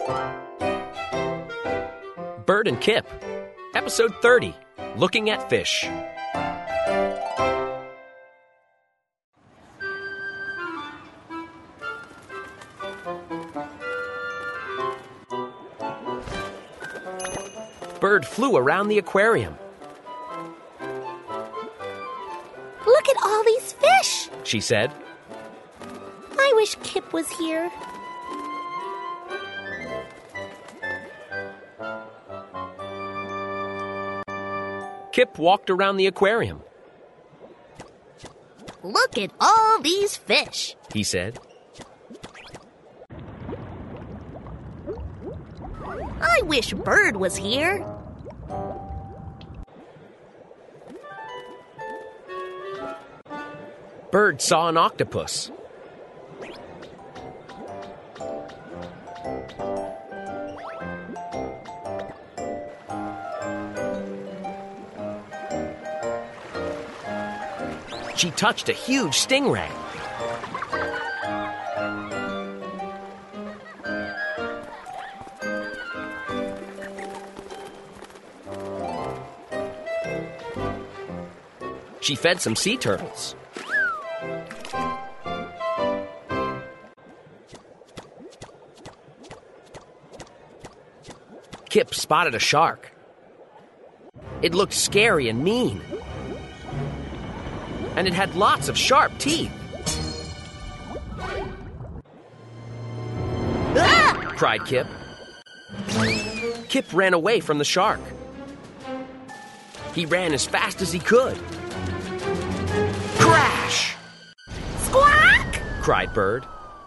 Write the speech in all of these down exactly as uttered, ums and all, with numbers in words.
Bird and Kip, Episode thirty, Looking at Fish. Bird flew around the aquarium. Look at all these fish, she said. I wish Kip was here. Kip walked around the aquarium. Look at all these fish, he said. I wish Bird was here. Bird saw an octopus. She touched a huge stingray. She fed some sea turtles. Kip spotted a shark. It looked scary and mean. And it had lots of sharp teeth. Ah! cried Kip. Kip ran away from the shark. He ran as fast as he could. Crash! Squawk! cried Bird.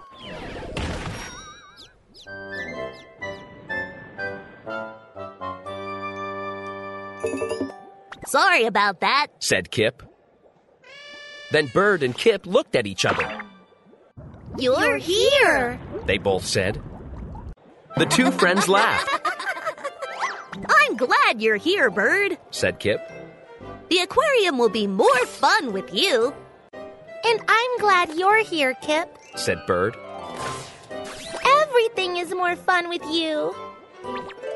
Sorry about that, said Kip. Then Bird and Kip looked at each other. You're here, they both said. The two friends laughed, I'm glad you're here, Bird, said Kip. The aquarium will be more fun with you. And I'm glad you're here, Kip, said Bird. Everything is more fun with you.